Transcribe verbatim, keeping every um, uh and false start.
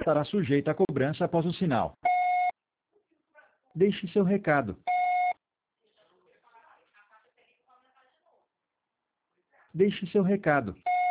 estará sujeita a cobrança após o sinal. Deixe seu recado. Deixe seu recado.